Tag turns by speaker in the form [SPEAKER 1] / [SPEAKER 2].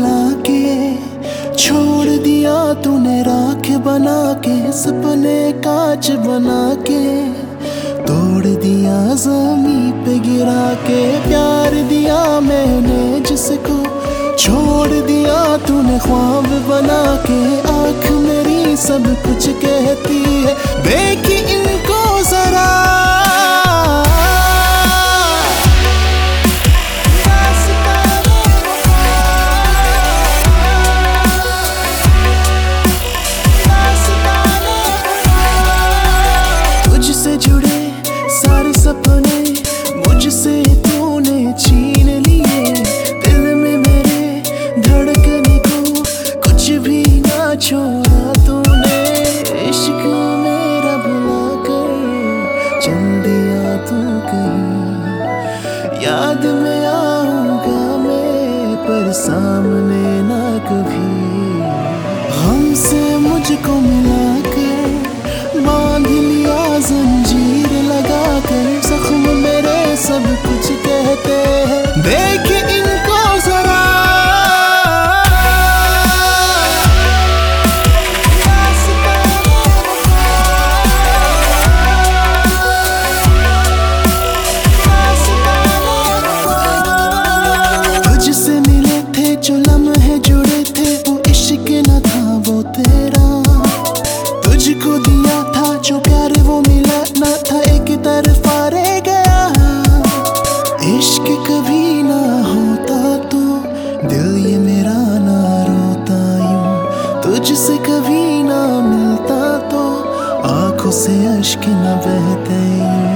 [SPEAKER 1] मिला के छोड़ दिया तूने राख बना के, सपने कांच बना के तोड़ दिया ज़मीं पे गिरा के। प्यार दिया मैंने जिसको छोड़ दिया तूने ख्वाब बना के। आँख मेरी सब कुछ कहती है देखी इनको जरा। तुझसे जुड़े सारे सपने मुझसे तूने छीन लिए। दिल में मेरे धड़कने को कुछ भी ना छोड़ा तूने। इश्क मेरा भुला कर चल दिया तू कहीं। याद में आऊंगा मैं पर सामने ना कभी। हमसे मुझको मिला कर बांध लिया जंजीर लगा कर। जख्म मेरे सब कुछ कहते हैं देख इनको जरा। तुझसे मिले थे जो लम्हे जुड़े थे वो इश्क न था वो तेरा। तुझको दिया था जो प्यार वो मिला ना था, एक तरफा रह गया। इश्क कभी ना होता तो दिल ये मेरा ना रोता यूं। तुझसे कभी ना मिलता तो आंखों से अश्क न बहते यूं।